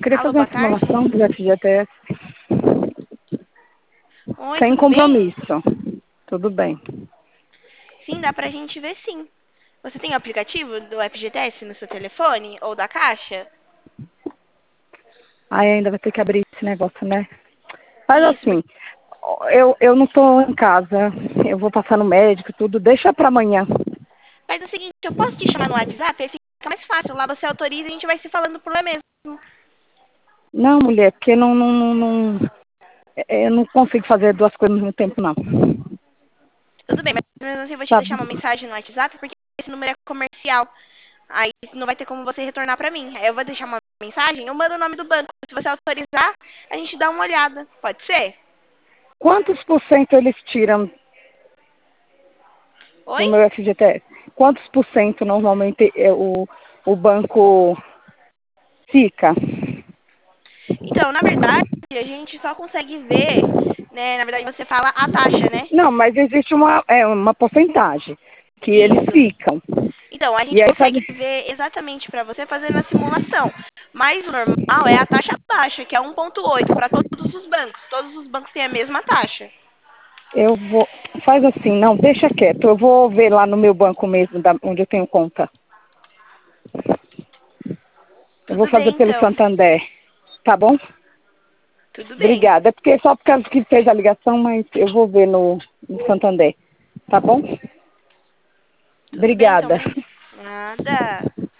queria Alô, fazer uma boa tarde. simulação do FGTS Oi, sem tudo bem? compromisso. Tudo bem. Sim, dá pra gente ver sim. Você tem o aplicativo do FGTS no seu telefone ou da Caixa? Aí ainda vai ter que abrir esse negócio, né? Faz Isso. assim, eu não estou em casa, eu vou passar no médico e tudo, deixa para amanhã. Faz o seguinte, eu posso te chamar no WhatsApp? Esse fica mais fácil. Lá você autoriza e a gente vai se falando por lá mesmo. Não, mulher, porque eu não consigo fazer duas coisas ao mesmo tempo, não. Tudo bem, mas mesmo assim eu vou te Tá deixar bom. uma mensagem no WhatsApp porque esse número é comercial. Aí não vai ter como você retornar pra mim. Aí eu vou deixar uma mensagem, eu mando o nome do banco. Se você autorizar, a gente dá uma olhada. Pode ser? Quantos por cento eles tiram Oi? do meu FGTS? Quantos por cento normalmente o banco fica? Então, na verdade, a gente só consegue ver, né? Na verdade, você fala a taxa, né? Não, mas existe uma porcentagem que eles Isso. ficam. Então, a E gente aí, consegue sabe, ver exatamente para você fazendo a simulação. Mas o normal é a taxa baixa, que é 1,8 para todos os bancos. Todos os bancos têm a mesma taxa. eu vou. Faz assim, não, deixa quieto. Eu vou ver lá no meu banco mesmo, onde eu tenho conta. Eu vou Tudo fazer bem, pelo então. Santander. Tá bom? Tudo bem. Obrigada. É porque só por causa que fez a ligação, mas eu vou ver no Santander. Tá bom? Tudo bem, então. Obrigada. Nada.